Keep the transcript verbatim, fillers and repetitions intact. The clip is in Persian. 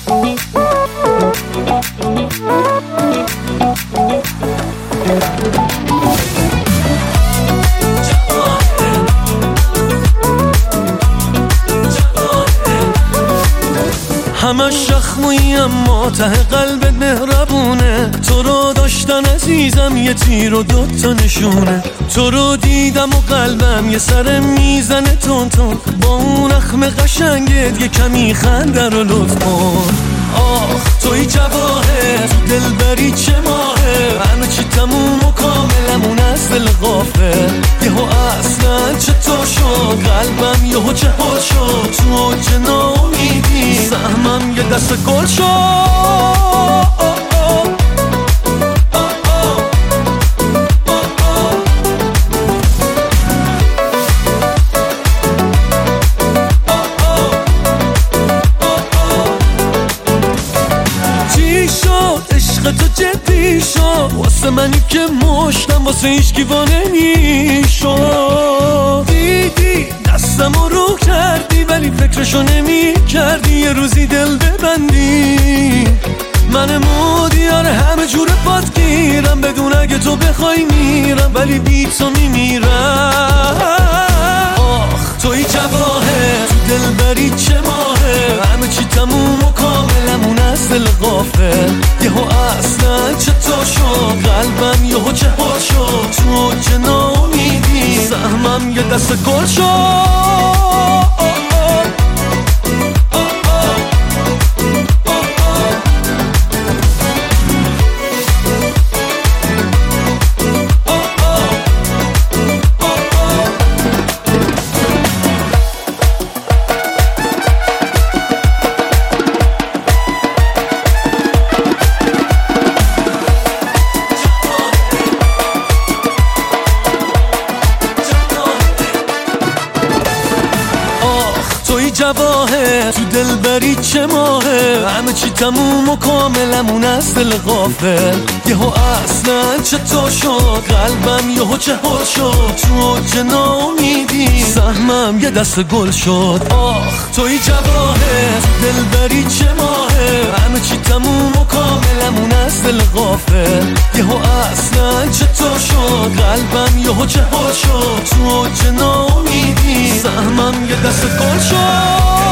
همش شخمویی اما ته قلبت مهربونه، تو رو داشتن عزیزم یه تیر و دوتا نشونه، تو رو دیدم و قلبم یه سر میزنه تون تون، با اون اخم قشنگت یه کمی خنده رو لطف کن. آخ توی جواهر تو دلبری چه ماهه، همه چی تموم و کاملمون از دل غافل، یهو اصلا چطور شد قلبم یهو چه حال شد، تو اوج ناامیدی سهمم یه دست گل شد. تو جدی شد واسه منی که مشتم واسه هیچکی وا نمیشد، دیدی دستمو رو کردی ولی فکرشو نمی کردی یه روزی دل ببندی، من مودیار همه جور پات گیرم، بدون اگه تو بخوای میرم ولی بی تو میمیرم. آخ توی جواهر تو دلبری چه ماهه، همه چی تموم و کاملمون از دل غافل، یهو اصلا چطور شد قلبم یهو چه حال شد، تو اوج ناامیدی سهمم یه دست گل شد. جواهر تو دلبری چه ماهه، همه چی تموم و کاملمون از دل غافل، یهو اصلا چطور شد قلبم یهو چه حال شد، تو اوج ناامیدی سهمم یه دست گل شد. آخ توی جواهر تو دلبری چه ماهه، همه چی تموم و کاملمون از دل غافل، یهو اصلا چطور شد قلبم یهو چه حال شد، تو اوج ناامیدی سهمم یه دست گل شد.